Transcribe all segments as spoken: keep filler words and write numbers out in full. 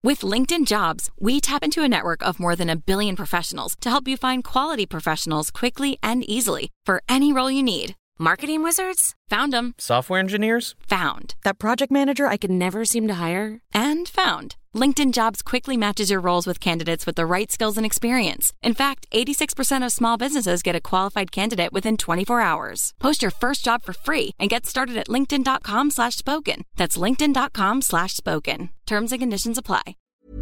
With LinkedIn Jobs, we tap into a network of more than a billion professionals to help you find quality professionals quickly and easily for any role you need. Marketing wizards? Found them. Software engineers? Found. That project manager I could never seem to hire? And found. LinkedIn Jobs quickly matches your roles with candidates with the right skills and experience. In fact, eighty-six percent of small businesses get a qualified candidate within twenty-four hours. Post your first job for free and get started at linkedin.com slash spoken. That's linkedin.com slash spoken. Terms and conditions apply.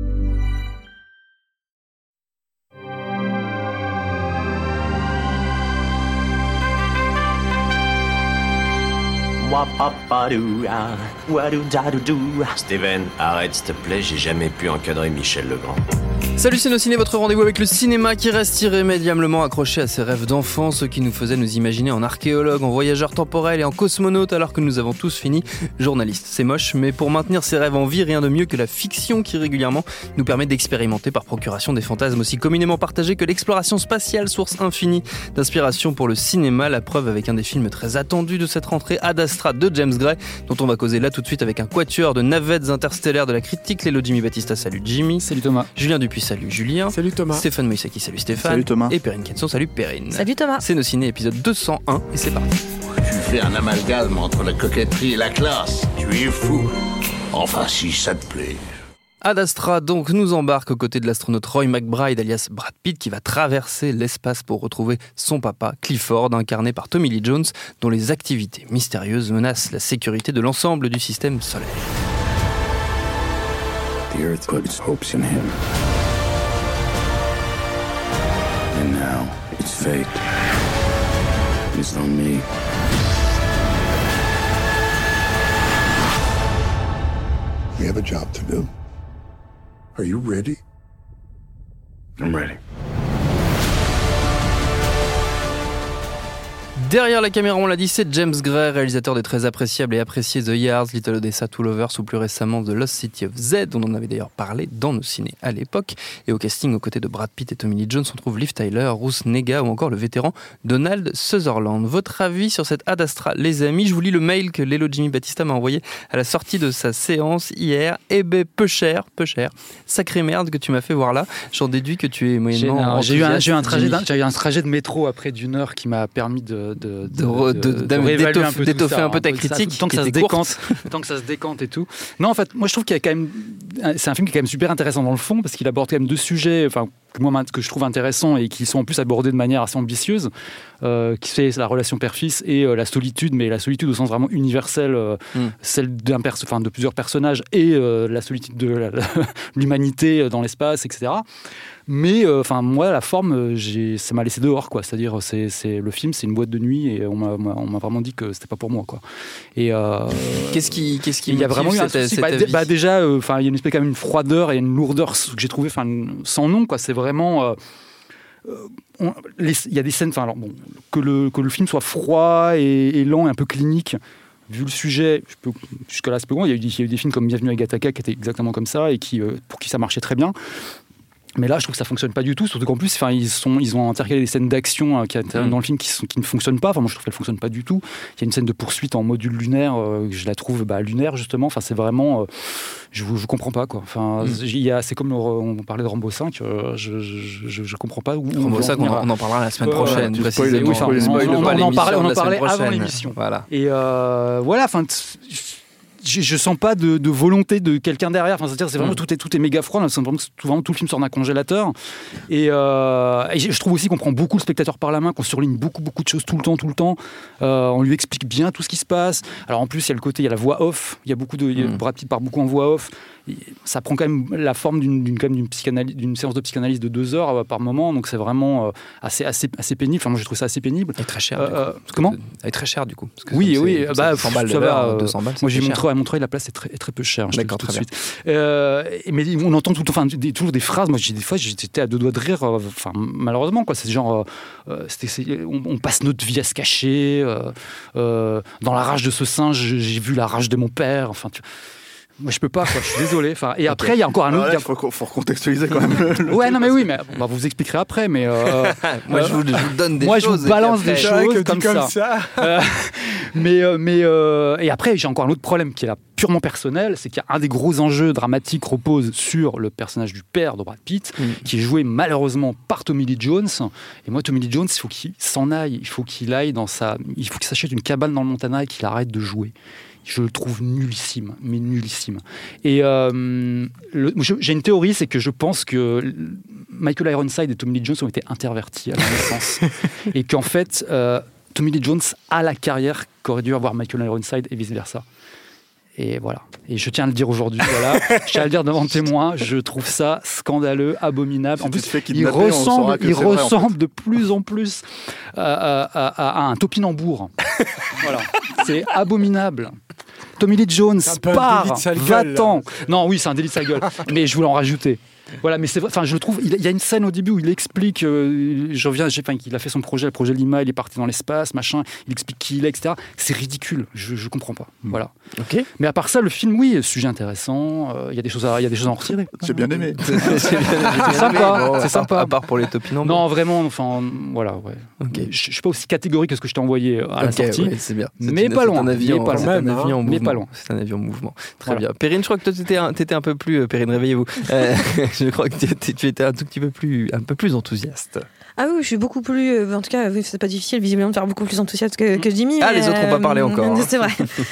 Steven, arrête s'il te plaît, j'ai jamais pu encadrer Michel Legrand. Salut c'est nos ciné, votre rendez-vous avec le cinéma qui reste irrémédiablement accroché à ses rêves d'enfant, ceux qui nous faisaient nous imaginer en archéologue, en voyageur temporel et en cosmonaute alors que nous avons tous fini journalistes. C'est moche, mais pour maintenir ses rêves en vie, rien de mieux que la fiction qui régulièrement nous permet d'expérimenter par procuration des fantasmes aussi communément partagés que l'exploration spatiale, source infinie d'inspiration pour le cinéma. La preuve avec un des films très attendus de cette rentrée, Ad Astra de James Gray, dont on va causer là tout de suite avec un quatuor de navettes interstellaires de la critique. Lélo Jimmy Battista, salut Jimmy. Salut Thomas. Julien Dupuis, salut Julien. Salut Thomas. Stéphane Moïsaki, salut Stéphane. Salut Thomas. Et Perrine Kenson, salut Perrine. Salut Thomas. C'est nos ciné épisode deux cent un et c'est parti. Tu fais un amalgame entre la coquetterie et la classe. Tu es fou. Enfin, si ça te plaît. Ad Astra donc nous embarque aux côtés de l'astronaute Roy McBride alias Brad Pitt qui va traverser l'espace pour retrouver son papa Clifford, incarné par Tommy Lee Jones, dont les activités mystérieuses menacent la sécurité de l'ensemble du système solaire. The Earth put its hopes in him. And now it's fate. It's on me. We have a job to do. Are you ready? I'm ready. Derrière la caméra, on l'a dit, c'est James Gray, réalisateur des très appréciables et appréciés The Yards, Little Odessa, Two Lovers ou plus récemment The Lost City of Z, dont on avait d'ailleurs parlé dans nos ciné à l'époque. Et au casting, aux côtés de Brad Pitt et Tommy Lee Jones, on trouve Liv Tyler, Ruth Negga ou encore le vétéran Donald Sutherland. Votre avis sur cette Ad Astra, les amis? Je vous lis le mail que Lélo Jimmy Battista m'a envoyé à la sortie de sa séance hier. Eh ben, peu cher, peu cher. Sacrée merde que tu m'as fait voir là. J'en déduis que tu es moyennement j'ai, j'ai, eu un, j'ai, eu un trajet d'un, j'ai eu un trajet de métro après d'une heure qui m'a permis de De, de, de, de, de, de réévaluer un peu d'étoffer un peu ta critique, tant que ça se décante, tant que ça se décante et tout. Non, en fait, moi je trouve qu'il y a quand même, c'est un film qui est quand même super intéressant dans le fond parce qu'il aborde quand même deux sujets, enfin que moi que je trouve intéressants et qui sont en plus abordés de manière assez ambitieuse, euh, qui c'est la relation père-fils et euh, la solitude, mais la solitude au sens vraiment universel, euh, mm. celle d'un perso- enfin de plusieurs personnages et euh, la solitude de la, la, l'humanité dans l'espace, et cetera. Mais enfin euh, moi la forme j'ai, ça m'a laissé dehors quoi, c'est-à-dire c'est, c'est le film c'est une boîte de nuit et on m'a, on m'a vraiment dit que c'était pas pour moi quoi. Et euh, qu'est-ce qui qu'est-ce qui il y a vraiment eu un cette, souci, cette bah, d- bah déjà enfin euh, il y a une espèce quand même une froideur et une lourdeur que j'ai trouvé enfin sans nom quoi, c'est vraiment euh, il y a des scènes enfin alors bon que le que le film soit froid et, et lent et un peu clinique. Vu le sujet, je peux, jusqu'à là c'est peu bon. Il y a eu, il y a eu des films comme Bienvenue à Gattaca qui étaient exactement comme ça et qui, euh, pour qui ça marchait très bien. Mais là, je trouve que ça fonctionne pas du tout, surtout qu'en plus, enfin, ils sont, ils ont intercalé des scènes d'action euh, qui interviennent mmh. dans le film qui, sont, qui ne fonctionnent pas. Enfin, moi, je trouve qu'elles fonctionnent pas du tout. Il y a une scène de poursuite en module lunaire, euh, je la trouve bah, lunaire justement. Enfin, c'est vraiment, euh, je, je comprends pas quoi. Enfin, mmh. il y a, c'est comme le, on parlait de Rambo cinq, euh, je, je, je, je comprends pas où. Rambo cinq, on, on en parlera la semaine euh, prochaine. Euh, spoil, oui, enfin, on, on, on, on en parlait, on en parlait avant l'émission. Voilà. Et euh, voilà, enfin. Je, je sens pas de, de volonté de quelqu'un derrière. Enfin, c'est-à-dire, c'est vraiment mmh. tout est tout est méga froid. C'est vraiment tout, vraiment tout le film sort d'un congélateur. Et, euh, et je trouve aussi qu'on prend beaucoup le spectateur par la main, qu'on surligne beaucoup beaucoup de choses tout le temps, tout le temps. Euh, on lui explique bien tout ce qui se passe. Alors en plus, il y a le côté, il y a la voix off. Il y a beaucoup de, mmh. Brad Pitt parle beaucoup en voix off. Ça prend quand même la forme d'une, d'une, quand même d'une, psychanalyse, d'une séance de psychanalyse de deux heures euh, par moment, donc c'est vraiment euh, assez, assez, assez pénible. Enfin, moi, j'ai trouvé ça assez pénible. Et très cher. Euh, comment Elle est très cher du coup. Parce que oui, oui. Bah, cent balles, ça va. Euh, deux cents balles, moi, j'ai cher. montré à Montreuil, la place est très, est très peu chère. Je D'accord, te le très dis tout de suite. Euh, mais on entend tout le temps, enfin, des, toujours des phrases. Moi, j'ai, des fois, j'étais à deux doigts de rire. Enfin, euh, malheureusement, quoi. C'est genre, euh, c'était, c'est, on, on passe notre vie à se cacher. Euh, euh, dans la rage de ce singe, j'ai vu la rage de mon père. Enfin, tu... Moi, je peux pas, quoi. Je suis désolé. Enfin, et après, il y a encore un autre. Il faut, faut recontextualiser quand même. Le, le ouais, non, mais oui, mais bah, vous expliquerez après. Mais euh, moi, euh, je, vous, je vous donne des moi, choses. Moi, je vous balance des choses comme, comme ça. ça. Euh, mais, euh, mais euh, et après, j'ai encore un autre problème qui est là purement personnel, c'est qu'il y a un des gros enjeux dramatiques repose sur le personnage du père de Brad Pitt, mmh. qui est joué malheureusement par Tommy Lee Jones. Et moi, Tommy Lee Jones, il faut qu'il s'en aille, il faut qu'il aille dans sa, il faut qu'il s'achète une cabane dans le Montana et qu'il arrête de jouer. Je le trouve nullissime, mais nullissime. Et euh, le, j'ai une théorie, c'est que je pense que Michael Ironside et Tommy Lee Jones ont été intervertis à la naissance, et qu'en fait, euh, Tommy Lee Jones a la carrière qu'aurait dû avoir Michael Ironside et vice versa. Et voilà. Et je tiens à le dire aujourd'hui. Voilà. Je tiens à le dire devant témoin. Je trouve ça scandaleux, abominable. Si en plus, il ressemble, il vrai, ressemble en fait. de plus en plus à, à, à, à un topinambour. Voilà. C'est abominable. Tommy Lee Jones part, va-t'en. Non, oui, c'est un délit de sa gueule. Mais je voulais en rajouter. Voilà, mais c'est vrai, enfin, je le trouve, il y a une scène au début où il explique, euh, je reviens, j'ai, enfin, il a fait son projet, le projet Lima, il est parti dans l'espace, machin, il explique qui il est, et cetera. C'est ridicule, je, je comprends pas. Mmh. Voilà. Okay. Mais à part ça, le film, oui, sujet intéressant, il euh, y a des choses à, il y a des choses à en retirer. J'ai bien aimé. C'est, c'est, c'est, bien, c'est sympa, bon, c'est à sympa. Part, à part pour les topinambours. Non, vraiment, enfin, voilà, ouais. Okay. Je, je suis pas aussi catégorique que ce que je t'ai envoyé à okay, la sortie. Ouais, c'est bien. C'est mais une, pas loin. C'est un avis en, pas c'est un avis en mouvement. Mais pas loin. C'est un avis en mouvement. Très voilà. bien. Perrine, je crois que toi, t'étais un, t'étais un peu plus, Perrine, réveillez-vous. Euh, je crois que t'étais, tu étais un tout petit peu plus, un peu plus enthousiaste. Ah oui, je suis beaucoup plus. Euh, en tout cas, oui, c'est pas difficile visiblement de faire beaucoup plus enthousiaste que, que Jimmy. Ah, les autres n'ont euh, pas parlé encore. Hein. C'est vrai.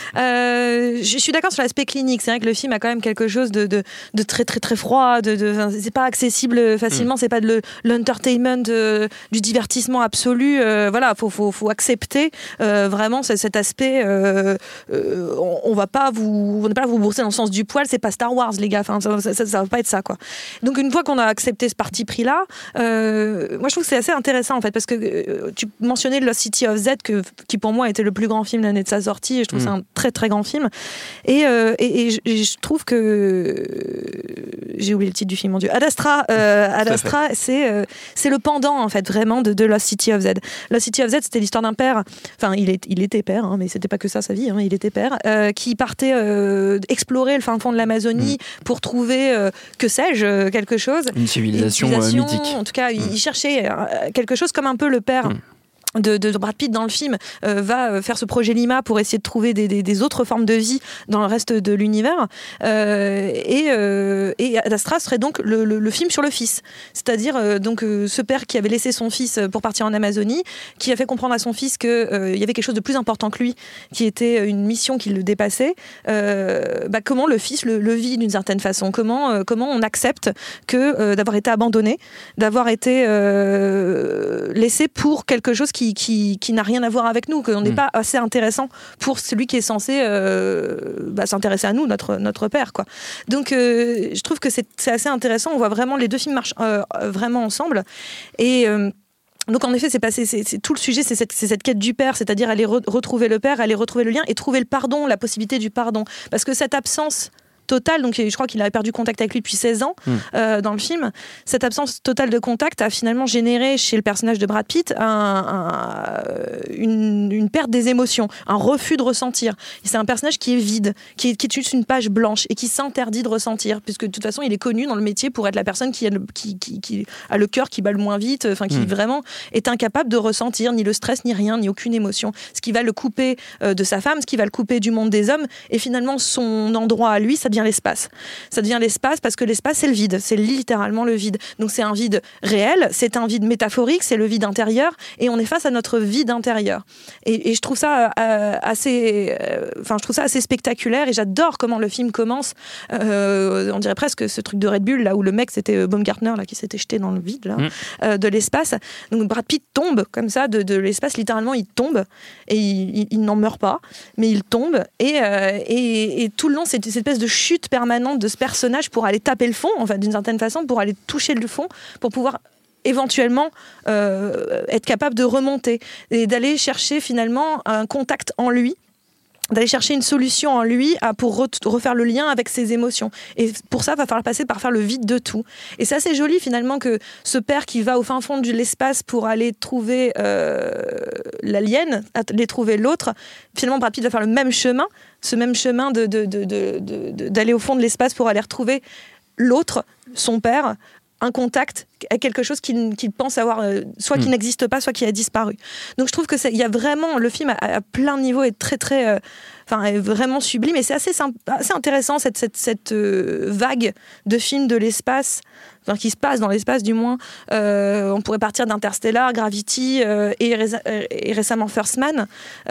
euh, je suis d'accord sur l'aspect clinique. C'est vrai que le film a quand même quelque chose de, de, de très très très froid. De, de, c'est pas accessible facilement. Mm. C'est pas de le, l'entertainment, de, du divertissement absolu. Euh, voilà, faut faut faut accepter euh, vraiment cet aspect. Euh, euh, on, on va pas vous, on va pas vous bourser dans le sens du poil. C'est pas Star Wars, les gars. Enfin, ça, ça, ça, ça va pas être ça, quoi. Donc une fois qu'on a accepté ce parti pris là, euh, moi je trouve que c'est assez intéressant en fait, parce que euh, tu mentionnais Lost City of Z, que, qui pour moi était le plus grand film l'année de sa sortie, et je trouve mmh. que c'est un très très grand film. Et, euh, et, et, je, et je trouve que euh, j'ai oublié le titre du film, mon Dieu. Ad Astra, euh, Ad Astra, c'est euh, c'est le pendant en fait vraiment de, de Lost City of Z. Lost City of Z, c'était l'histoire d'un père. Enfin, il, est, il était père, hein, mais c'était pas que ça sa vie. Hein, il était père, euh, qui partait euh, explorer le fin fond de l'Amazonie mmh. pour trouver euh, que sais-je quelque chose. Une civilisation, Une civilisation euh, mythique. En tout cas, mmh. il cherchait quelque chose comme un peu le père. Mmh. De, de Brad Pitt dans le film euh, va faire ce projet Lima pour essayer de trouver des, des, des autres formes de vie dans le reste de l'univers euh, et, euh, et Ad Astra serait donc le, le, le film sur le fils, c'est-à-dire euh, donc euh, ce père qui avait laissé son fils pour partir en Amazonie, qui a fait comprendre à son fils qu'il euh, y avait quelque chose de plus important que lui, qui était une mission qui le dépassait. Euh, bah, comment le fils le, le vit d'une certaine façon, comment, euh, comment on accepte que euh, d'avoir été abandonné, d'avoir été euh, laissé pour quelque chose qui Qui, qui, qui n'a rien à voir avec nous, qu'on n'est mmh. pas assez intéressant pour celui qui est censé euh, bah, s'intéresser à nous, notre, notre père, quoi. Donc euh, je trouve que c'est, c'est assez intéressant, on voit vraiment les deux films marchent euh, vraiment ensemble, et euh, donc en effet c'est passé, c'est, c'est tout le sujet, c'est cette, c'est cette quête du père, c'est-à-dire aller re- retrouver le père, aller retrouver le lien et trouver le pardon, la possibilité du pardon, parce que cette absence totale, donc je crois qu'il avait perdu contact avec lui depuis seize ans mmh. euh, dans le film. Cette absence totale de contact a finalement généré chez le personnage de Brad Pitt un, un, une, une perte des émotions, un refus de ressentir. Et c'est un personnage qui est vide, qui est, qui est juste une page blanche et qui s'interdit de ressentir, puisque de toute façon il est connu dans le métier pour être la personne qui a le, qui, qui, qui a le cœur qui bat le moins vite, enfin qui mmh. vraiment est incapable de ressentir ni le stress, ni rien, ni aucune émotion. Ce qui va le couper euh, de sa femme, ce qui va le couper du monde des hommes, et finalement son endroit à lui, ça devient l'espace. Ça devient l'espace parce que l'espace, c'est le vide. C'est littéralement le vide. Donc c'est un vide réel, c'est un vide métaphorique, c'est le vide intérieur, et on est face à notre vide intérieur. Et, et je trouve ça euh, assez, enfin euh, je trouve ça assez spectaculaire, et j'adore comment le film commence. Euh, on dirait presque ce truc de Red Bull là où le mec c'était Baumgartner là qui s'était jeté dans le vide là, mmh. euh, de l'espace. Donc Brad Pitt tombe comme ça de, de l'espace, littéralement il tombe et il, il, il n'en meurt pas, mais il tombe et, euh, et, et tout le long c'est cette espèce de chute permanente de ce personnage pour aller taper le fond, enfin d'une certaine façon, pour aller toucher le fond, pour pouvoir éventuellement euh, être capable de remonter et d'aller chercher finalement un contact en lui, d'aller chercher une solution en lui à, pour re- refaire le lien avec ses émotions. Et pour ça, il va falloir passer par faire le vide de tout. Et c'est assez joli finalement que ce père qui va au fin fond de l'espace pour aller trouver euh, l'alien, aller trouver l'autre, finalement Brad Pitt va faire le même chemin, ce même chemin de, de, de, de, de, de, d'aller au fond de l'espace pour aller retrouver l'autre, son père, un contact à quelque chose qu'il, qu'il pense avoir, euh, soit qui mmh. n'existe pas, soit qui a disparu. Donc je trouve que il y a vraiment, le film à, à plein de niveaux est très très, euh, enfin est vraiment sublime et c'est assez, assez intéressant cette, cette, cette euh, vague de films de l'espace. Enfin, qui se passe dans l'espace du moins. Euh, on pourrait partir d'Interstellar, Gravity euh, et, ré- et récemment First Man,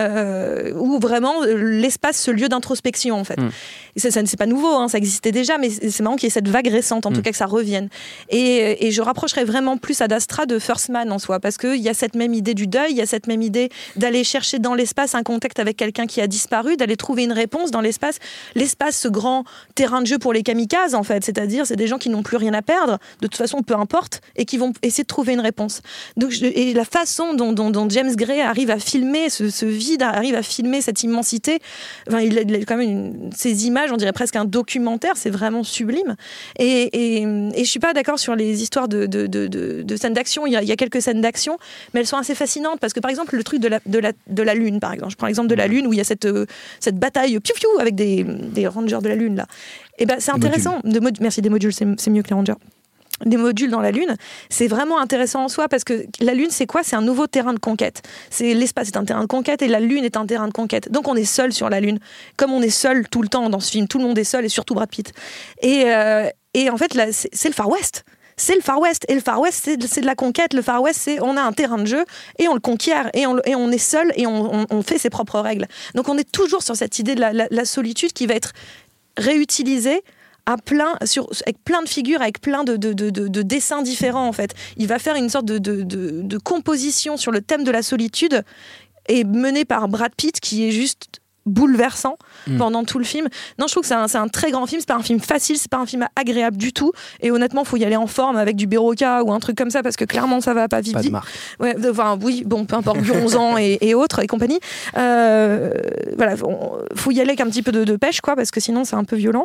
euh, où vraiment l'espace, ce lieu d'introspection en fait. Mm. Et ça, ça, c'est pas nouveau, hein, ça existait déjà, mais c'est marrant qu'il y ait cette vague récente, en mm. tout cas que ça revienne. Et, et je rapprocherais vraiment plus Ad Astra de First Man en soi, parce qu'il y a cette même idée du deuil, il y a cette même idée d'aller chercher dans l'espace un contact avec quelqu'un qui a disparu, d'aller trouver une réponse dans l'espace. L'espace, ce grand terrain de jeu pour les kamikazes en fait, c'est-à-dire c'est des gens qui n'ont plus rien à perdre, de toute façon peu importe, et qui vont essayer de trouver une réponse. Donc, je, et la façon dont, dont, dont James Gray arrive à filmer ce, ce vide, arrive à filmer cette immensité, enfin, il, a, il a quand même une, ces images, on dirait presque un documentaire, c'est vraiment sublime. Et, et, et je suis pas d'accord sur les histoires de, de, de, de, de scènes d'action, il y, a, il y a quelques scènes d'action, mais elles sont assez fascinantes, parce que par exemple le truc de la, de la, de la Lune, par exemple, je prends l'exemple de la Lune, où il y a cette, cette bataille piou-piou avec des, des rangers de la Lune là. Et ben, c'est intéressant, de mod- merci des modules, c'est, c'est mieux que les rangers. Des modules dans la Lune, c'est vraiment intéressant en soi parce que la Lune, c'est quoi ? C'est un nouveau terrain de conquête. C'est, l'espace est un terrain de conquête et la Lune est un terrain de conquête. Donc on est seul sur la Lune. Comme on est seul tout le temps dans ce film, tout le monde est seul et surtout Brad Pitt. Et, euh, et en fait, là, c'est, c'est le Far West. C'est le Far West. Et le Far West, c'est, c'est de la conquête. Le Far West, c'est on a un terrain de jeu et on le conquiert et on, et on est seul et on, on, on fait ses propres règles. Donc on est toujours sur cette idée de la, la, la solitude qui va être réutilisée à plein, sur, avec plein de figures, avec plein de, de, de, de, de dessins différents en fait. Il va faire une sorte de, de, de, de composition sur le thème de la solitude et menée par Brad Pitt qui est juste bouleversant mmh. pendant tout le film. Non, je trouve que c'est un, c'est un très grand film, c'est pas un film facile, c'est pas un film agréable du tout et honnêtement, faut y aller en forme avec du Berocca ou un truc comme ça parce que clairement, ça va pas vite. Pas de marque. Ouais, enfin, oui, bon, peu importe, du onze ans et, et autres et compagnie. Euh, voilà, on, faut y aller avec un petit peu de, de pêche, quoi, parce que sinon, c'est un peu violent.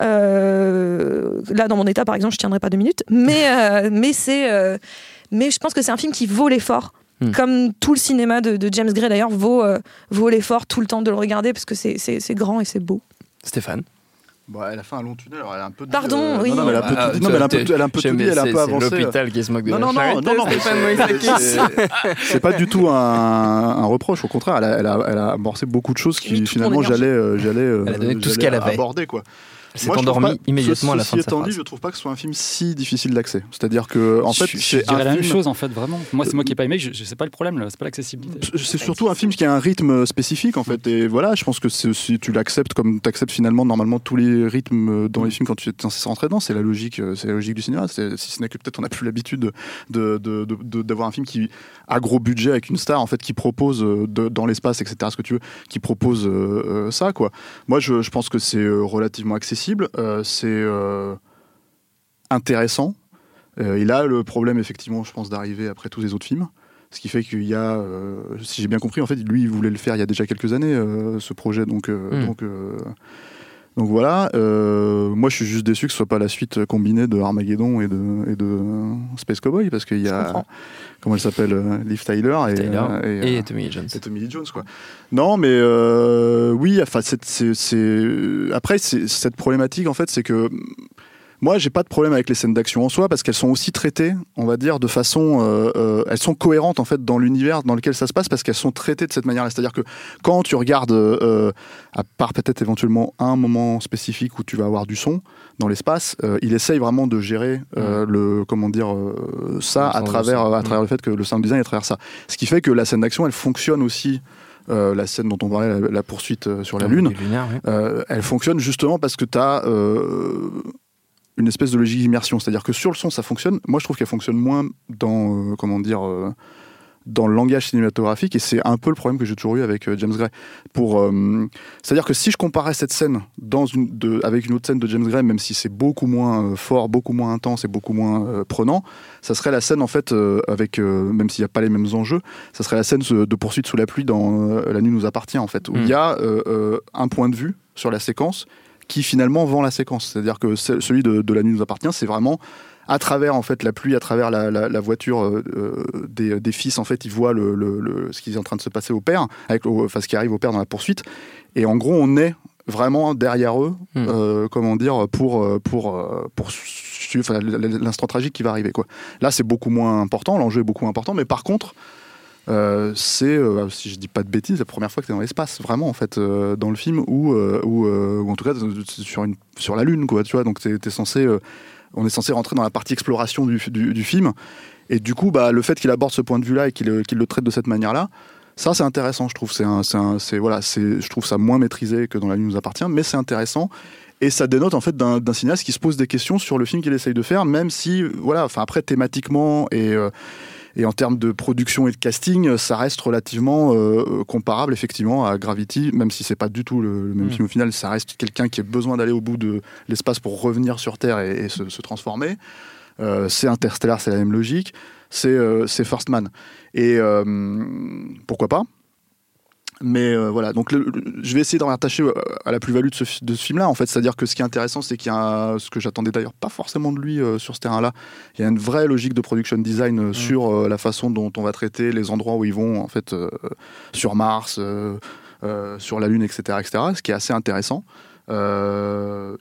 Euh, là, dans mon état, par exemple, je tiendrai pas deux minutes, mais, euh, mais c'est, euh, mais je pense que c'est un film qui vaut l'effort. Mmh. Comme tout le cinéma de, de James Gray d'ailleurs vaut, euh, vaut l'effort tout le temps de le regarder parce que c'est, c'est, c'est grand et c'est beau. Stéphane. Bon, elle a fait un long tunnel, alors elle a un peu dit, Pardon, euh, oui. Non, non, mais elle a un peu ah, tout, non, mais elle a un peu, elle a un peu tout dit, elle a un peu avancé. C'est l'hôpital qui se moque de non, la non, charité. Non, non, non, c'est, c'est, c'est pas du tout un, un reproche, au contraire, elle a, elle a, elle a amorcé beaucoup de choses qui finalement j'allais, euh, j'allais, euh, elle a donné tout j'allais ce qu'elle avait. aborder, quoi. Elle s'est endormie immédiatement à la fin de sa phrase. Ceci étant dit, je trouve pas que ce soit un film si difficile d'accès. C'est-à-dire que, en fait, je, je c'est dirais un la film... même chose en fait, vraiment. Moi, c'est moi qui ai pas aimé. Je, je sais pas le problème, là, c'est pas l'accessibilité. C'est surtout un film qui a un rythme spécifique en fait. Et voilà, je pense que c'est, si tu l'acceptes comme tu acceptes finalement normalement tous les rythmes dans les films quand tu es censé rentrer dedans, c'est la logique, c'est la logique du cinéma. C'est, si ce n'est que peut-être on n'a plus l'habitude de, de, de, de, de, d'avoir un film qui a gros budget avec une star en fait qui propose de, dans l'espace, et cetera. Ce que tu veux, qui propose euh, ça quoi. Moi, je, je pense que c'est relativement accessible. Euh, c'est euh, intéressant. Euh, il a le problème, effectivement, je pense, d'arriver après tous les autres films. Ce qui fait qu'il y a, euh, si j'ai bien compris, en fait, lui, il voulait le faire il y a déjà quelques années, euh, ce projet. Donc, euh, mmh. donc, euh, donc voilà. Euh, moi, je suis juste déçu que ce soit pas la suite combinée de Armageddon et de, et de Space Cowboy, parce qu'il y a, comment elle s'appelle, euh, Liv Tyler, et, Tyler euh, et, et, et Tommy Lee Jones. Et Tommy Lee Jones, quoi. Non, mais euh, oui, enfin, c'est, c'est, c'est... après, c'est, cette problématique, en fait, c'est que moi, j'ai pas de problème avec les scènes d'action en soi parce qu'elles sont aussi traitées, on va dire, de façon, euh, euh, elles sont cohérentes en fait dans l'univers dans lequel ça se passe parce qu'elles sont traitées de cette manière-là. C'est-à-dire que quand tu regardes, euh, à part peut-être éventuellement un moment spécifique où tu vas avoir du son dans l'espace, euh, il essaye vraiment de gérer euh, mmh. le, comment dire, euh, ça à travers, à travers mmh. le fait que le sound design est à travers ça. Ce qui fait que la scène d'action, elle fonctionne aussi. Euh, la scène dont on parlait, la, la poursuite euh, sur la Lune, lunaire, oui. euh, elle fonctionne justement parce que tu as euh, une espèce de logique d'immersion, c'est-à-dire que sur le son ça fonctionne. Moi je trouve qu'elle fonctionne moins dans euh, comment dire euh, dans le langage cinématographique et c'est un peu le problème que j'ai toujours eu avec euh, James Gray. Pour euh, c'est-à-dire que si je comparais cette scène dans une de, avec une autre scène de James Gray, même si c'est beaucoup moins euh, fort, beaucoup moins intense et beaucoup moins euh, prenant, ça serait la scène en fait euh, avec euh, même s'il n'y a pas les mêmes enjeux, ça serait la scène de poursuite sous la pluie dans euh, La nuit nous appartient en fait où il mmh. y a euh, euh, un point de vue sur la séquence qui finalement vend la séquence. C'est-à-dire que celui de, de La nuit nous appartient, c'est vraiment à travers en fait la pluie, à travers la, la, la voiture euh, des, des fils, en fait, ils voient le, le, le, ce qui est en train de se passer au père, avec, enfin ce qui arrive au père dans la poursuite. Et en gros, on est vraiment derrière eux, mmh. euh, comment dire, pour pour pour tu, enfin, l'instant tragique qui va arriver, quoi. Là, c'est beaucoup moins important, l'enjeu est beaucoup moins important, mais par contre, euh, c'est, euh, si je dis pas de bêtises, la première fois que tu es dans l'espace, vraiment, en fait, euh, dans le film, ou, euh, ou, euh, ou en tout cas sur, une, sur la Lune, quoi, tu vois, donc t'es, t'es censé, euh, on est censé rentrer dans la partie exploration du, du, du film, et du coup, bah, le fait qu'il aborde ce point de vue-là et qu'il, qu'il le traite de cette manière-là, ça, c'est intéressant, je trouve. C'est un, c'est un, c'est, voilà, c'est, je trouve ça moins maîtrisé que dans La Lune nous appartient, mais c'est intéressant. Et ça dénote en fait d'un, d'un cinéaste qui se pose des questions sur le film qu'il essaye de faire, même si, voilà, enfin après thématiquement et, euh, et en termes de production et de casting, ça reste relativement euh, comparable effectivement à Gravity, même si c'est pas du tout le, le même mmh. film au final. Ça reste quelqu'un qui a besoin d'aller au bout de l'espace pour revenir sur Terre et, et se, se transformer. Euh, c'est Interstellar, c'est la même logique. C'est, euh, c'est First Man. Et euh, pourquoi pas ? Mais euh, voilà, donc le, le, je vais essayer d'en rattacher à la plus-value de ce, de ce film-là, en fait. C'est-à-dire que ce qui est intéressant, c'est qu'il y a, ce que j'attendais d'ailleurs pas forcément de lui euh, sur ce terrain-là, il y a une vraie logique de production design euh, mmh. sur euh, la façon dont on va traiter les endroits où ils vont, en fait, euh, sur Mars, euh, euh, sur la Lune, et cetera, et cetera, ce qui est assez intéressant. Euh,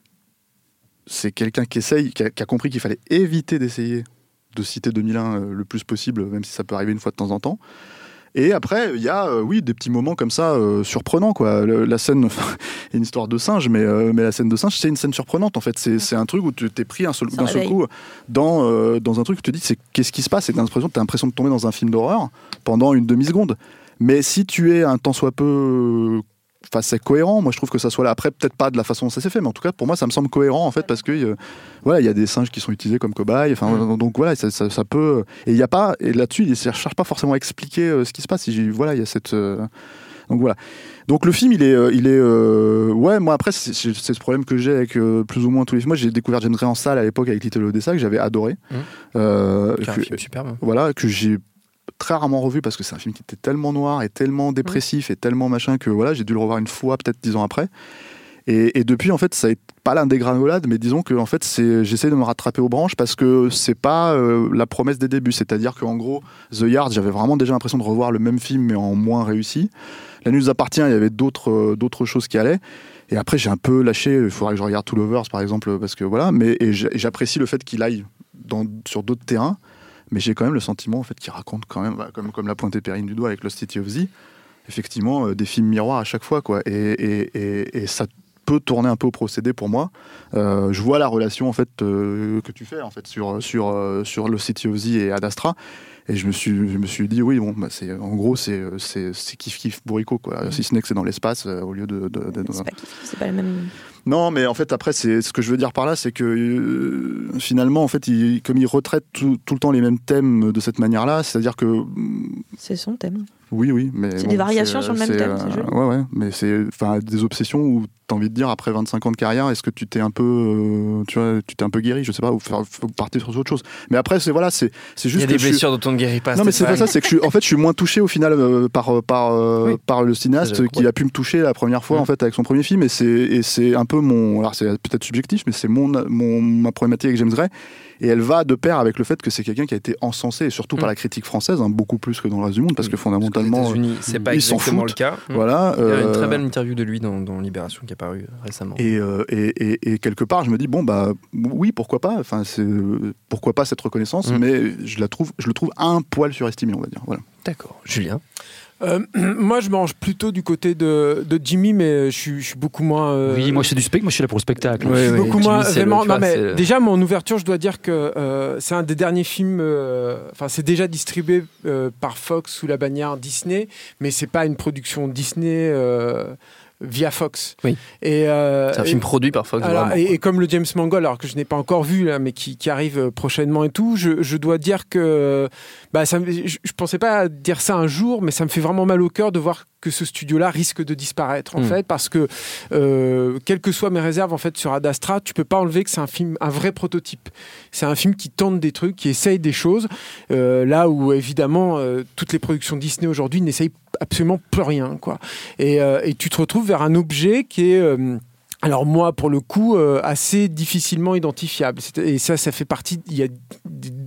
c'est quelqu'un qui essaye, qui a, qui a compris qu'il fallait éviter d'essayer de citer deux mille un euh, le plus possible, même si ça peut arriver une fois de temps en temps. Et après, il y a, euh, oui, des petits moments comme ça, euh, surprenants, quoi. Le, la scène, il y a une histoire de singe, mais, euh, mais la scène de singe, c'est une scène surprenante, en fait. C'est, c'est un truc où tu t'es pris un seul, d'un seul coup dans, euh, dans un truc où tu te dis, c'est, qu'est-ce qui se passe ? Et t'as l'impression, t'as l'impression de tomber dans un film d'horreur pendant une demi-seconde. Mais si tu es un tant soit peu... Enfin, c'est cohérent, moi je trouve que ça soit là. Après, peut-être pas de la façon dont ça s'est fait, mais en tout cas, pour moi, ça me semble cohérent, en fait, parce que euh, voilà, il y a des singes qui sont utilisés comme cobayes, enfin, mmh. donc voilà, ça, ça, ça peut... Et il y a pas... Et là-dessus, il ne cherche pas forcément à expliquer euh, ce qui se passe. Il, voilà, il y a cette... Euh, donc voilà. Donc le film, il est... Euh, il est euh, ouais, moi après, c'est, c'est, c'est ce problème que j'ai avec euh, plus ou moins tous les films. Moi, j'ai découvert James Gray en salle à l'époque avec Little Odessa, que j'avais adoré. Mmh. Euh, c'est un que, film superbe. Voilà, que j'ai... très rarement revu parce que c'est un film qui était tellement noir et tellement dépressif mmh. et tellement machin que voilà, j'ai dû le revoir une fois peut-être dix ans après et, et depuis en fait ça n'est pas l'un des gringolades, mais disons que en fait c'est, j'essaie de me rattraper aux branches parce que c'est pas euh, la promesse des débuts, c'est-à-dire qu'en gros The Yard, j'avais vraiment déjà l'impression de revoir le même film mais en moins réussi. La Nuit nous appartient, il y avait d'autres, euh, d'autres choses qui allaient. Et après j'ai un peu lâché, il faudrait que je regarde Two Lovers par exemple parce que voilà, mais et j'apprécie le fait qu'il aille dans, sur d'autres terrains. Mais j'ai quand même le sentiment en fait, qu'il raconte quand même, bah, comme, comme l'a pointé Perrine du doigt avec Lost City of Z, effectivement euh, des films miroirs à chaque fois, quoi. Et, et, et, et ça peut tourner un peu au procédé pour moi. Euh, je vois la relation en fait, euh, que tu fais en fait, sur, sur, euh, sur Lost City of Z et Ad Astra. Et je me suis, je me suis dit, oui, bon, bah c'est, en gros, c'est, c'est, c'est kiff-kiff bourricot, quoi. Mmh. Si ce n'est que c'est dans l'espace, euh, au lieu de... de, de, de... C'est pas kiff, c'est pas le même... Non, mais en fait, après, c'est, ce que je veux dire par là, c'est que euh, finalement, en fait, il, comme il retraite tout, tout le temps les mêmes thèmes de cette manière-là, c'est-à-dire que... C'est son thème. Oui, oui, mais... C'est bon, des variations c'est, sur le même c'est, thème, euh, c'est joli. Ouais, ouais, mais c'est des obsessions où t'as envie de dire, après vingt-cinq ans de carrière, est-ce que tu t'es un peu, euh, tu vois, tu t'es un peu guéri, je sais pas, ou faire, faut partir sur autre chose. Mais après, c'est, voilà, c'est, c'est juste Il y a que des blessures suis... dont on ne guérit pas. Non, mais c'est pas ça, c'est que je suis, en fait, je suis moins touché au final euh, par, par, euh, oui. par le cinéaste qui a pu me toucher la première fois, mmh. en fait, avec son premier film, et c'est, et c'est un peu mon, alors c'est peut-être subjectif, mais c'est mon, mon, ma problématique avec James Gray. Et elle va de pair avec le fait que c'est quelqu'un qui a été encensé, et surtout mmh. par la critique française, hein, beaucoup plus que dans le reste du monde, parce que fondamentalement, parce que c'est pas ils s'en exactement foutent. Le cas. Voilà, il y a euh... une très belle interview de lui dans, dans Libération qui est apparue récemment. Et, euh, et, et, et quelque part, je me dis bon bah oui, pourquoi pas. Enfin, c'est pourquoi pas cette reconnaissance, mmh. mais je la trouve, je le trouve un poil surestimé, on va dire. Voilà. D'accord, Julien. Euh, moi, je mange plutôt du côté de, de Jimmy, mais je suis, je suis beaucoup moins. Euh... Oui, moi, c'est du spectacle. Moi, je suis là pour le spectacle. Oui, je suis oui, beaucoup oui. moins. Jimmy, vraiment, le, non, vois, mais le... déjà, mon ouverture, je dois dire que euh, c'est un des derniers films. Enfin, euh, c'est déjà distribué euh, par Fox sous la bannière Disney, mais c'est pas une production Disney. Euh, via Fox. Oui. Et, euh, c'est un et, film produit par Fox. Alors, vraiment, et, et comme le James Mangold, alors que je n'ai pas encore vu, là, mais qui, qui arrive prochainement et tout, je, je dois dire que bah, ça, je ne pensais pas dire ça un jour, mais ça me fait vraiment mal au cœur de voir que ce studio-là risque de disparaître, en mmh. fait, parce que euh, quelles que soient mes réserves en fait, sur Ad Astra, tu ne peux pas enlever que c'est un film, un vrai prototype. C'est un film qui tente des trucs, qui essaye des choses, euh, là où, évidemment, euh, toutes les productions Disney aujourd'hui n'essayent absolument plus rien, quoi. Et, euh, et tu te retrouves vers un objet qui est... Euh, alors moi, pour le coup, euh, assez difficilement identifiable. Et ça, ça fait partie... Il y a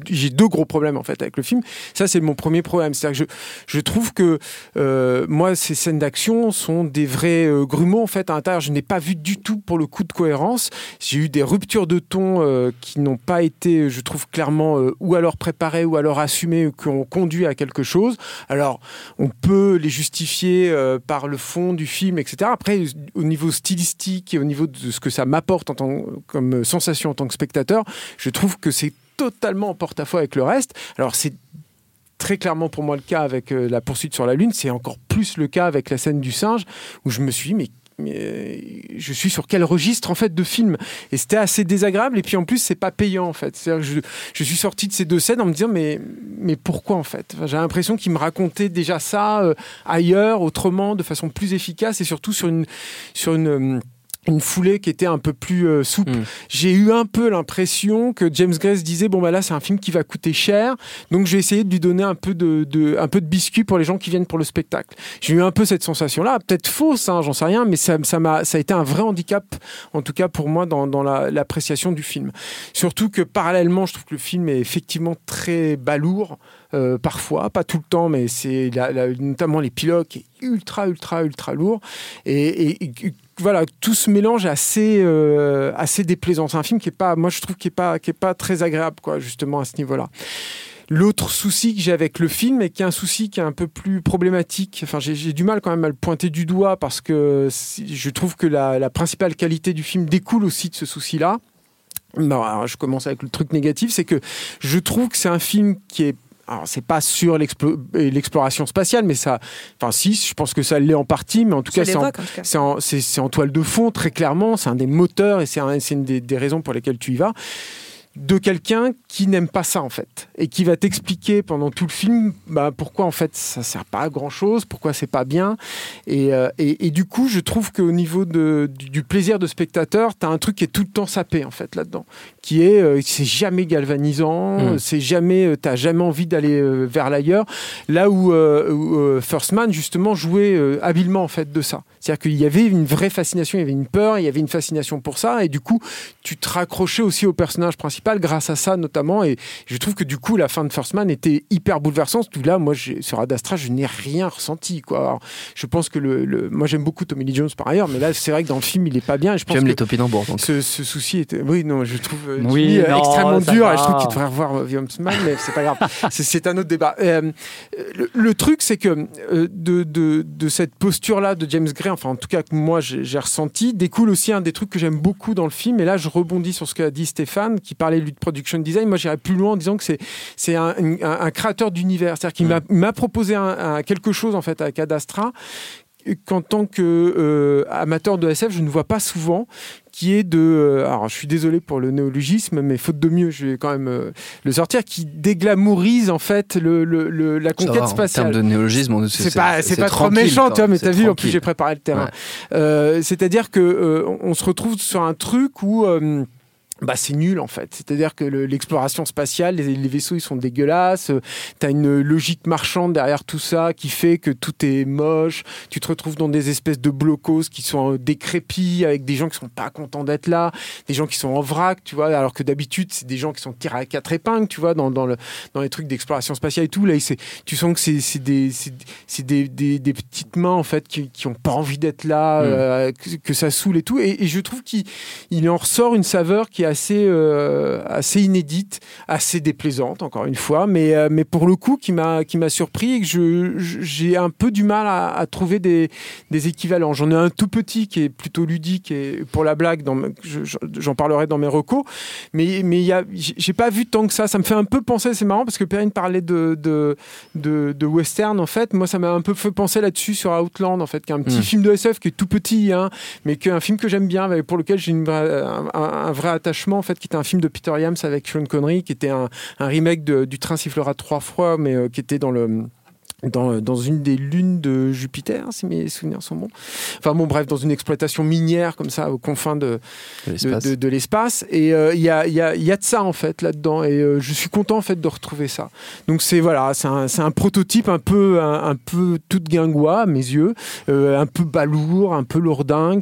j'ai deux gros problèmes en fait avec le film. Ça, c'est mon premier problème. C'est-à-dire que je, je trouve que euh, moi, ces scènes d'action sont des vrais euh, grumeaux en fait à l'intérieur. Je n'ai pas vu du tout pour le coup de cohérence. J'ai eu des ruptures de ton euh, qui n'ont pas été, je trouve clairement, euh, ou alors préparées ou alors assumées, qui ont conduit à quelque chose. Alors, on peut les justifier euh, par le fond du film, et cetera. Après, au niveau stylistique et au niveau de ce que ça m'apporte en tant, comme sensation en tant que spectateur, je trouve que c'est totalement en porte-à-faux avec le reste. Alors, c'est très clairement pour moi le cas avec euh, la poursuite sur la Lune. C'est encore plus le cas avec la scène du singe, où je me suis dit, mais mais je suis sur quel registre en fait de film, et c'était assez désagréable, et puis en plus c'est pas payant en fait. C'est-à-dire que je, je suis sorti de ces deux scènes en me disant mais, mais pourquoi en fait. Enfin, j'ai l'impression qu'ils me racontaient déjà ça euh, ailleurs, autrement, de façon plus efficace, et surtout sur une, sur une euh, une foulée qui était un peu plus euh, souple. Mmh. J'ai eu un peu l'impression que James Gray se disait bon bah là c'est un film qui va coûter cher, donc j'ai essayé de lui donner un peu de, de un peu de biscuit pour les gens qui viennent pour le spectacle. J'ai eu un peu cette sensation là, peut-être fausse, hein, j'en sais rien, mais ça ça m'a ça a été un vrai handicap en tout cas pour moi dans dans la, l'appréciation du film. Surtout que parallèlement, je trouve que le film est effectivement très balourd. Euh, parfois, pas tout le temps, mais c'est la, la, notamment l'épilogue qui est ultra, ultra, ultra lourd. Et, et, et voilà, tout ce mélange est assez, euh, assez déplaisant. C'est un film qui est pas, moi je trouve, qui est pas, qui est pas très agréable, quoi, justement à ce niveau-là. L'autre souci que j'ai avec le film, et qui est un souci qui est un peu plus problématique, enfin j'ai, j'ai du mal quand même à le pointer du doigt, parce que je trouve que la, la principale qualité du film découle aussi de ce souci-là. Non, alors je commence avec le truc négatif, c'est que je trouve que c'est un film qui est, alors c'est pas sur l'explo- l'exploration spatiale, mais ça, enfin si, je pense que ça l'est en partie, mais en tout ça cas, c'est en, en tout cas. C'est, en, c'est, c'est en toile de fond très clairement, c'est un des moteurs, et c'est, un, c'est une des, des raisons pour lesquelles tu y vas, de quelqu'un qui n'aime pas ça en fait, et qui va t'expliquer pendant tout le film bah, pourquoi en fait ça sert pas à grand chose, pourquoi c'est pas bien, et, euh, et, et du coup je trouve qu'au niveau de, du, du plaisir de spectateur, t'as un truc qui est tout le temps sapé en fait là-dedans, qui est euh, c'est jamais galvanisant, mmh. c'est jamais, euh, t'as jamais envie d'aller euh, vers l'ailleurs, là où, euh, où euh, First Man justement jouait euh, habilement en fait de ça, c'est-à-dire qu'il y avait une vraie fascination, il y avait une peur, il y avait une fascination pour ça, et du coup tu te raccrochais aussi au personnage principal grâce à ça notamment, et je trouve que du coup la fin de First Man était hyper bouleversante. Tout là, moi j'ai, sur Ad Astra, je n'ai rien ressenti quoi. Alors, je pense que le, le, moi j'aime beaucoup Tommy Lee Jones par ailleurs, mais là c'est vrai que dans le film il est pas bien. Et je pense J'aime que les topinambours. Ce, ce souci était, oui non, je trouve euh, oui, non, extrêmement dur. Et je trouve qu'il devrait revoir euh, First Man, mais c'est pas grave. c'est, c'est un autre débat. Euh, le, le truc c'est que euh, de, de, de cette posture là de James Gray, enfin en tout cas que moi j'ai, j'ai ressenti, découle aussi un des trucs que j'aime beaucoup dans le film. Et là je rebondis sur ce qu'a dit Stéphane, qui parlait lui de production design. Moi, j'irais plus loin en disant que c'est, c'est un, un, un créateur d'univers. C'est-à-dire qu'il mmh. m'a, m'a proposé un, un, quelque chose, en fait, avec Ad Astra, qu'en tant qu'amateur euh, de S F, je ne vois pas souvent, qui est de... Euh, alors, je suis désolé pour le néologisme, mais faute de mieux, je vais quand même euh, le sortir, qui déglamourise, en fait, le, le, le, la conquête va, spatiale. En termes de néologisme, on, c'est, c'est pas, c'est, c'est pas trop méchant, tu vois, mais t'as vu, en plus, j'ai préparé le terrain. Ouais. Euh, c'est-à-dire qu'on euh, se retrouve sur un truc où... Euh, Bah, c'est nul en fait, c'est-à-dire que le, l'exploration spatiale, les, les vaisseaux ils sont dégueulasses, euh, t'as une logique marchande derrière tout ça qui fait que tout est moche, tu te retrouves dans des espèces de blocos qui sont euh, décrépits, avec des gens qui sont pas contents d'être là, des gens qui sont en vrac, tu vois, alors que d'habitude c'est des gens qui sont tirés à quatre épingles, tu vois, dans, dans, le, dans les trucs d'exploration spatiale et tout, là c'est, tu sens que c'est, c'est, des, c'est, c'est des, des, des petites mains en fait qui, qui ont pas envie d'être là, mmh. euh, que, que ça saoule et tout, et, et je trouve qu'il il en ressort une saveur qui est assez, euh, assez inédite, assez déplaisante encore une fois, mais, euh, mais pour le coup qui m'a, qui m'a surpris et que je, je, j'ai un peu du mal à, à trouver des, des équivalents. J'en ai un tout petit qui est plutôt ludique et pour la blague, dans, je, j'en parlerai dans mes recos, mais, mais y a, j'ai pas vu tant que ça. Ça me fait un peu penser, c'est marrant parce que Perrine parlait de, de, de, de western en fait. Moi ça m'a un peu fait penser là-dessus sur Outland en fait, qui est un petit mmh. film de S F qui est tout petit, hein, mais qui est un film que j'aime bien, pour lequel j'ai une, un, un vrai attachement en fait, qui était un film de Peter Yams avec Sean Connery, qui était un, un remake de, du Train sifflera trois fois, mais euh, qui était dans le Dans, dans une des lunes de Jupiter, si mes souvenirs sont bons. Enfin bon, bref, dans une exploitation minière comme ça, aux confins de, de, l'espace. de, de, de l'espace. Et il euh, y, a, y, a, y a de ça, en fait, là-dedans. Et euh, je suis content, en fait, de retrouver ça. Donc c'est, voilà, c'est un, c'est un prototype un peu, un, un peu tout guingois, à mes yeux, euh, un peu balourd, un peu lourdingue,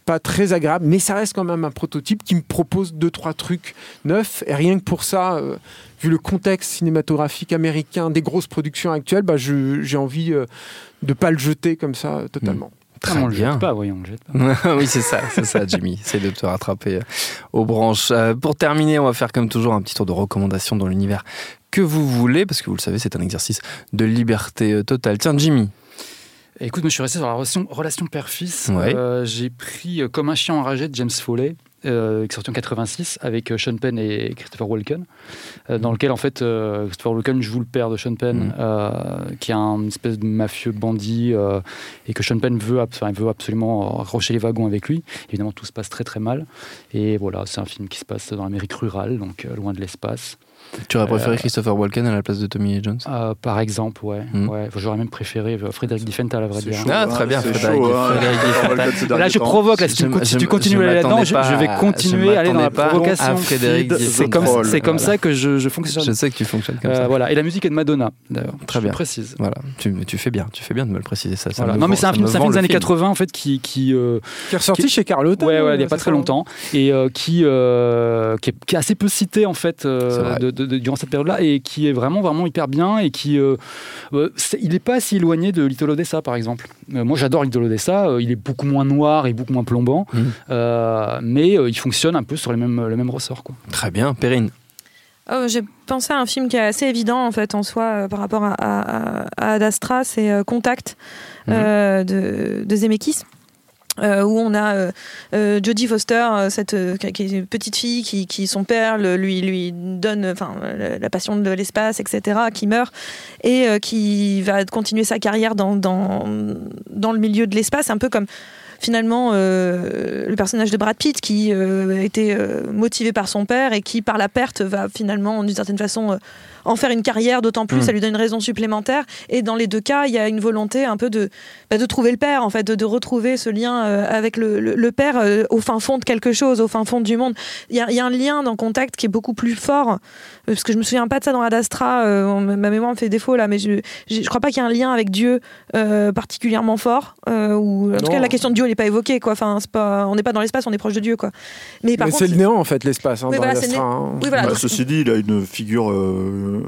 pas très agréable, mais ça reste quand même un prototype qui me propose deux trois trucs neufs, et rien que pour ça, euh, vu le contexte cinématographique américain des grosses productions actuelles, bah, je, j'ai envie euh, de pas le jeter comme ça euh, totalement. Mmh. Très ah, on bien. le jette pas, oui, on le jette pas. Oui, c'est ça, c'est ça, Jimmy. Essaye de te rattraper euh, aux branches. Euh, pour terminer, on va faire comme toujours un petit tour de recommandations dans l'univers que vous voulez, parce que vous le savez, c'est un exercice de liberté euh, totale. Tiens, Jimmy. Écoute, moi je suis resté sur la relation, relation père-fils. Ouais. Euh, j'ai pris euh, Comme un chien enragé de James Foley, euh, qui est sorti en quatre-vingt-six avec euh, Sean Penn et Christopher Walken, euh, dans lequel en fait euh, Christopher Walken joue le père de Sean Penn, mmh. euh, qui est un espèce de mafieux bandit, euh, et que Sean Penn veut, enfin, veut absolument accrocher les wagons avec lui. Évidemment, tout se passe très très mal. Et voilà, c'est un film qui se passe dans l'Amérique rurale, donc euh, loin de l'espace. Tu aurais préféré Euh, Christopher Walken à la place de Tommy Lee Jones euh, Par exemple, ouais. Mm. ouais. Enfin, j'aurais même préféré Frédéric Diffenthal, à vrai C'est dire. chaud, Ah, hein, très bien, c'est Frédéric. chaud, hein. Frédéric Diffental. Ces Là, derniers je temps. provoque. Là, si tu, Je- si je- tu continues je à aller là-dedans, m'attendais je, pas je vais à- continuer je à aller dans la m'attendais pas provocation. à Frédéric C'est comme, Diffental. c'est comme Voilà. ça que je, je fonctionne. Je sais que tu fonctionnes comme Euh, ça. voilà. Et la musique est de Madonna, d'ailleurs. Très je bien. précise. Voilà, tu, tu fais bien, tu fais bien de me le préciser ça. ça Voilà. me Non, mais vend- c'est un ça film, me c'est un vend film des le années film. quatre-vingts en fait qui, qui, euh, Qui est ressorti Qui- chez Carlotta. ouais, ouais, euh, il n'y a pas c'est très ça. longtemps, et euh, qui, euh, qui, est, qui est assez peu cité en fait euh, C'est vrai. de, de, de- durant cette période-là, et qui est vraiment vraiment hyper bien, et qui euh, euh, c'est- il n'est pas si éloigné de Little Odessa par exemple. Euh, moi j'adore Little Odessa, euh, il est beaucoup moins noir et beaucoup moins plombant, Mmh. euh, mais euh, il fonctionne un peu sur les mêmes, le même ressort, quoi. Très bien, Perrine. Oh, j'ai pensé à un film qui est assez évident en fait en soi euh, par rapport à, à, à Ad Astra, c'est euh, Contact Mhm. euh, de, de Zemeckis. Euh, où on a euh, euh, Jodie Foster, euh, cette euh, qui est une petite fille qui, qui son père le, lui lui donne, enfin la, la passion de l'espace, et cetera, qui meurt et euh, qui va continuer sa carrière dans dans dans le milieu de l'espace, un peu comme finalement euh, le personnage de Brad Pitt qui euh, a été euh, motivé par son père et qui par la perte va finalement d'une certaine façon euh, en faire une carrière, d'autant plus Mmh. ça lui donne une raison supplémentaire, et dans les deux cas il y a une volonté un peu de, bah, de trouver le père en fait, de, de retrouver ce lien euh, avec le, le, le père euh, au fin fond de quelque chose, au fin fond du monde. Il y a, il y a un lien dans Contact qui est beaucoup plus fort, euh, parce que je me souviens pas de ça dans Ad Astra, euh, on- ma mémoire me fait défaut là, mais je, je, je crois pas qu'il y ait un lien avec Dieu euh, particulièrement fort, euh, ou en tout Non. cas la question de Dieu elle n'est pas évoquée, quoi. Enfin, c'est pas, on n'est pas dans l'espace, on est proche de Dieu, quoi. Mais par Mais contre, c'est le néant en fait, l'espace. Hein, Oui, dans voilà, Ad c'est Astra, né- hein. oui, voilà, Bah, donc- ceci dit, il a une figure. euh,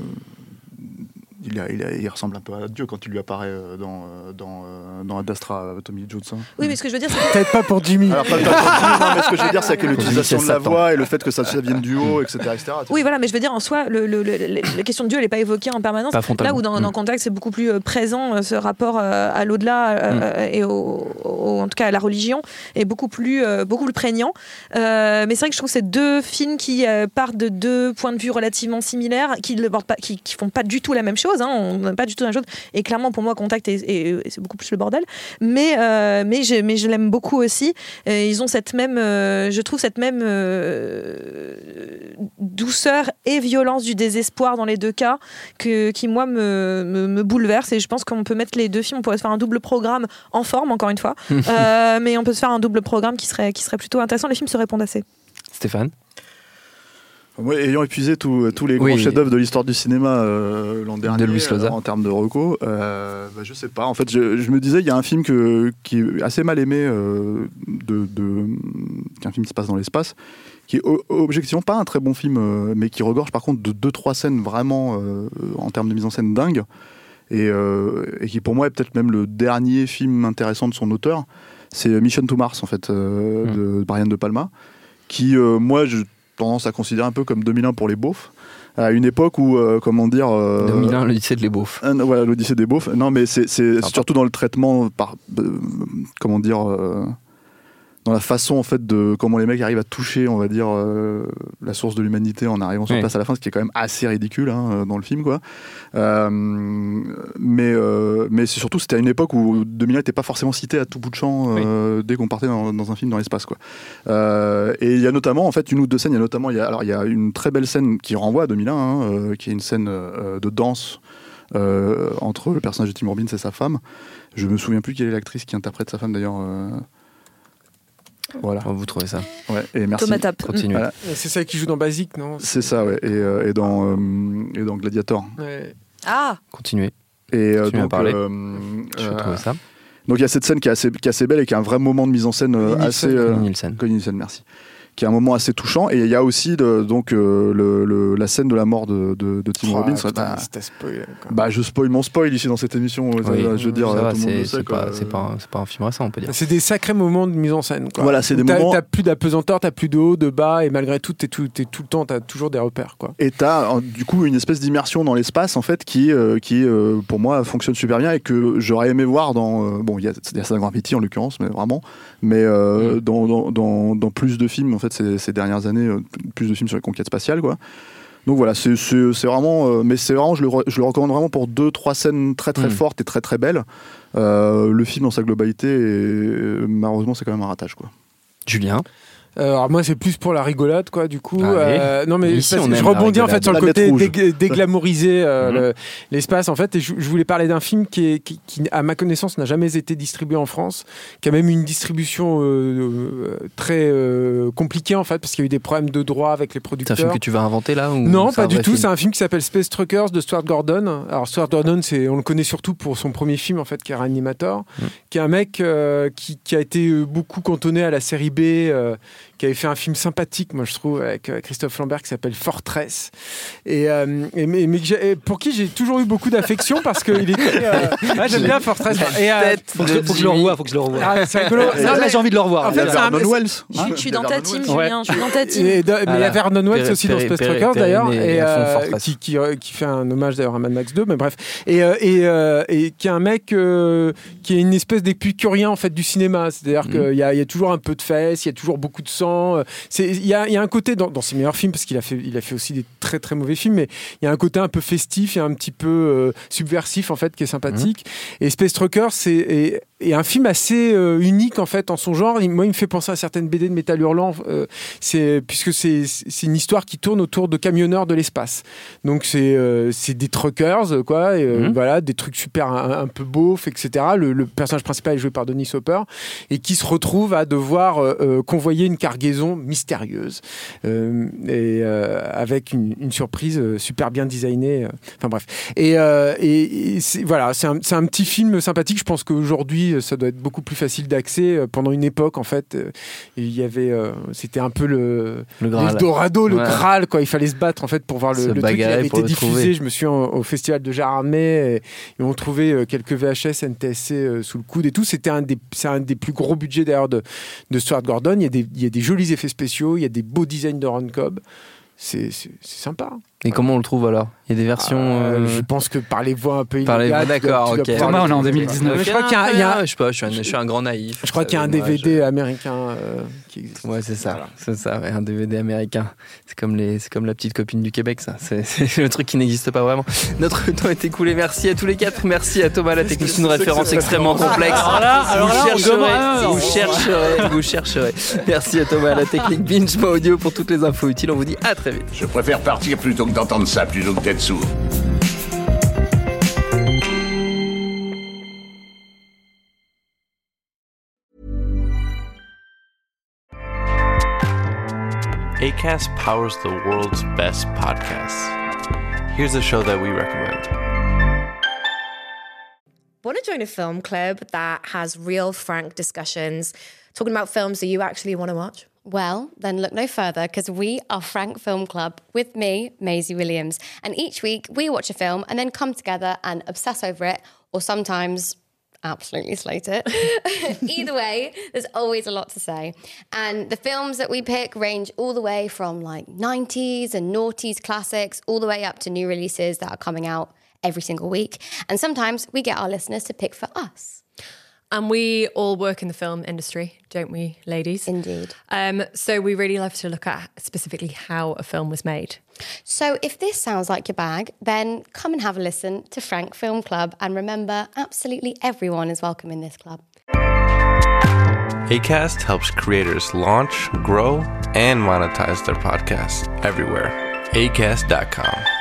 il, a, il, a- il ressemble un peu à Dieu quand il lui apparaît euh, dans, euh, dans, euh, dans Ad Astra, euh, Tommy Lee Jones. hein. oui, mais ce que je veux dire, c'est que Peut-être pas pour Jimmy. Alors, pas, pas- pas- non, mais ce que je veux dire, c'est que Pour l'utilisation de Michel la Satan. voix et le fait que ça, ça vienne du haut, et cetera et cetera. oui, voilà, mais je veux dire en soi, le, le, le- le- la question de Dieu, elle n'est pas évoquée en permanence. Pas frontalement. Là où dans, Mm. dans Contact, c'est beaucoup plus euh, présent, euh, ce rapport euh, à l'au-delà euh, et au, au- en tout cas à la religion est beaucoup plus, euh, beaucoup plus prégnant. Euh, mais c'est vrai que je trouve que c'est deux films qui euh, partent de deux points de vue relativement similaires, qui ne pas, qui, qui font pas du tout la même chose. Hein, on n'a pas du tout la même chose. Et clairement, pour moi, Contact, est, est- est- c'est beaucoup plus le bordel. Mais, euh, mais, je, mais je l'aime beaucoup aussi. Et ils ont cette même, euh, je trouve cette même euh, douceur et violence du désespoir dans les deux cas que, qui, moi, me, me, me bouleverse. Et je pense qu'on peut mettre les deux films, on pourrait se faire un double programme en forme, encore une fois. Euh, mais on peut se faire un double programme qui serait, qui serait plutôt intéressant. Les films se répondent assez. Stéphane. Moi, ayant épuisé tous tous les gros Oui. chefs-d'œuvre de l'histoire du cinéma euh, l'an dernier, Luis Loza. euh, en termes de reco, euh, bah, je sais pas. En fait, je, je me disais, il y a un film que, qui est assez mal aimé, euh, de, de, qui est un film qui se passe dans l'espace, qui est o- objectivement pas un très bon film, euh, mais qui regorge par contre de deux trois scènes vraiment, euh, en termes de mise en scène, dingues, et, euh, et qui pour moi est peut-être même le dernier film intéressant de son auteur. C'est Mission to Mars, en fait, euh, Mm. de Brian De Palma, qui, euh, moi, je tendance à considérer un peu comme deux mille un pour les beaufs, à une époque où, euh, comment dire... euh, deux mille un, l'Odyssée de les beaufs. euh, voilà, l'Odyssée des beaufs. Non, mais c'est c'est Sympa. surtout dans le traitement, par, euh, comment dire, euh, dans la façon en fait de comment les mecs arrivent à toucher, on va dire, euh, la source de l'humanité en arrivant sur Oui. place à la fin, ce qui est quand même assez ridicule hein, dans le film, quoi. Euh, mais euh, mais c'est surtout, c'était à une époque où deux mille un n'était pas forcément cité à tout bout de champ euh, dès qu'on partait dans, dans un film dans l'espace, quoi. Euh, et il y a notamment en fait une ou deux scènes. Il y a notamment, il y a, alors il y a une très belle scène qui renvoie à deux mille un, hein, euh, qui est une scène euh, de danse. Euh, entre le personnage de Tim Robbins et sa femme. Je me souviens plus quelle est l'actrice qui interprète sa femme d'ailleurs. euh, Voilà. Vous trouvez ça? Ouais, et merci. Thomas Tapp. Continuez. Voilà. C'est ça qui joue dans Basic, non? C'est ça, ouais. Et, euh, et, dans, euh, et dans Gladiator. Ouais. Ah Continuez. Et euh, Continuez à donc, parler. euh, Je euh, trouve ça. Donc il y a cette scène qui est assez, qui est assez belle et qui a un vrai moment de mise en scène euh, assez... Euh, Connie Nielsen. Connie Nielsen, merci. Qui est un moment assez touchant. Et il y a aussi de, donc, euh, le, le, la scène de la mort de, de, de Tim Oh, Robbins. putain, Bah, c'était spoilé, quoi. bah, je spoil mon spoil ici dans cette émission. Oui. Je veux dire, Ça va, tout le monde c'est, le sait. c'est, quoi. pas, c'est, pas un, c'est pas un film récent, on peut dire. C'est des sacrés moments de mise en scène, quoi. Voilà, c'est des t'as, moments... T'as plus d'apesanteur, t'as plus de haut, de bas, et malgré tout, t'es tout, t'es tout le temps, t'as toujours des repères, quoi. Et t'as du coup une espèce d'immersion dans l'espace en fait qui, euh, qui euh, pour moi fonctionne super bien et que j'aurais aimé voir dans euh, bon il y a, y a Saint Graffiti en l'occurrence mais vraiment mais euh, mm. dans, dans, dans, dans plus de films en fait ces, ces dernières années euh, plus de films sur les conquêtes spatiales quoi. Donc voilà c'est, c'est, c'est vraiment euh, mais c'est vraiment je le, re, je le recommande vraiment pour deux trois scènes très très mm. fortes et très très belles. Euh, le film dans sa globalité et, malheureusement c'est quand même un ratage quoi. Julien. Euh, alors moi c'est plus pour la rigolade quoi du coup euh, non mais ici, je rebondis en fait sur le côté dég- déglamoriser euh, mmh. le, l'espace en fait et je, je voulais parler d'un film qui, est, qui, qui à ma connaissance n'a jamais été distribué en France, qui a même une distribution euh, euh, très euh, compliquée en fait parce qu'il y a eu des problèmes de droit avec les producteurs. C'est un film que tu vas inventer là ou non pas du tout film c'est un film qui s'appelle Space Truckers de Stuart Gordon. Alors Stuart Gordon c'est, on le connaît surtout pour son premier film en fait qui est Reanimator mmh. qui est un mec euh, qui, qui a été beaucoup cantonné à la série B euh, qui avait fait un film sympathique, moi je trouve, avec Christophe Lambert qui s'appelle Fortress. Et, euh, et, mais, mais pour qui j'ai toujours eu beaucoup d'affection parce qu'il était. Euh... Ah, j'aime bien Fortress. Et, euh, faut, que, faut que je le revoie, faut que je le revoie. Ah, c'est rigolo. Non, là, j'ai envie de le revoir. En fait, c'est un Vernon Wells. Hein je suis dans ta team, Julien. Ouais. Je suis dans ta team. Et de, mais il y a Vernon Wells aussi dans Space Truckers d'ailleurs, et, et euh, qui, qui, qui fait un hommage d'ailleurs à Mad Max deux, mais bref. Et, euh, et, euh, et qui est un mec euh, qui est une espèce d'épicurien en fait du cinéma. C'est-à-dire mmh. qu'il y a, il y a toujours un peu de fesses, il y a toujours beaucoup de sang. C'est Il y, a, il y a un côté dans, dans ses meilleurs films, parce qu'il a fait, il a fait aussi des très très mauvais films, mais il y a un côté un peu festif et un petit peu euh, subversif en fait qui est sympathique. Mmh. Et Space Truckers c'est est, est un film assez euh, unique en fait en son genre. Il, moi, il me fait penser à certaines B D de Métal Hurlant, euh, c'est, puisque c'est, c'est une histoire qui tourne autour de camionneurs de l'espace. Donc c'est, euh, c'est des truckers quoi, et, euh, mmh. voilà, des trucs super un, un peu beaufs, et cetera. Le, le personnage principal est joué par Dennis Hopper et qui se retrouve à devoir euh, convoyer une cargaison mystérieuse. Euh, et euh, avec une, une surprise euh, super bien designée. Enfin euh, bref. Et, euh, et, et c'est, voilà, c'est un, c'est un petit film sympathique. Je pense qu'aujourd'hui, ça doit être beaucoup plus facile d'accès. Pendant une époque, en fait, euh, il y avait, euh, c'était un peu le, le Eldorado, le ouais. Graal, quoi. Il fallait se battre en fait pour voir le, le truc qui avait été diffusé. Trouver. Je me suis en, au festival de Gérardmer et, et on trouvait quelques V H S, N T S C euh, sous le coude et tout. C'était un des, c'est un des plus gros budgets d'ailleurs de, de Stuart Gordon. Il y a des, il y a des jolis effets spéciaux, il y a des beaux designs de Ron Cobb. C'est, c'est, c'est sympa. Et comment on le trouve alors ? Il y a des versions. Euh, euh, je pense que par les voix un peu illégales. Par les voix, d'accord, ok. Thomas, on est en deux mille dix-neuf. Okay. Je crois qu'il y a, il y a je sais pas, je suis un, je suis un grand naïf. Je crois qu'il y a un D V D je... américain euh, qui existe. Ouais, c'est ça, voilà. c'est ça, ouais, un D V D américain. C'est comme les, c'est comme la petite copine du Québec, ça. C'est, c'est le truc qui n'existe pas vraiment. Notre temps est écoulé. Merci à tous les quatre. Merci à Thomas, la technique, une référence extrêmement complexe. Alors là, alors vous, là, chercherez, vous chercherez, vous chercherez. Merci à Thomas, la technique Binge Audio pour toutes les infos utiles. On vous dit à très vite. Je préfère partir plutôt que d'entendre ça, plutôt que d'être sourd. Acast powers the world's best podcasts. Here's a show that we recommend. Want to join a film club that has real, frank discussions, talking about films that you actually want to watch? Well, then look no further, because we are Frank Film Club with me, Maisie Williams. And each week we watch a film and then come together and obsess over it, or sometimes absolutely slate it. Either way, there's always a lot to say. And the films that we pick range all the way from like nineties and noughties classics, all the way up to new releases that are coming out every single week. And sometimes we get our listeners to pick for us. And we all work in the film industry, don't we, ladies? Indeed. Um, so we really love to look at specifically how a film was made. So if this sounds like your bag, then come and have a listen to Frank Film Club. And remember, absolutely everyone is welcome in this club. Acast helps creators launch, grow, and monetize their podcasts everywhere. acast dot com.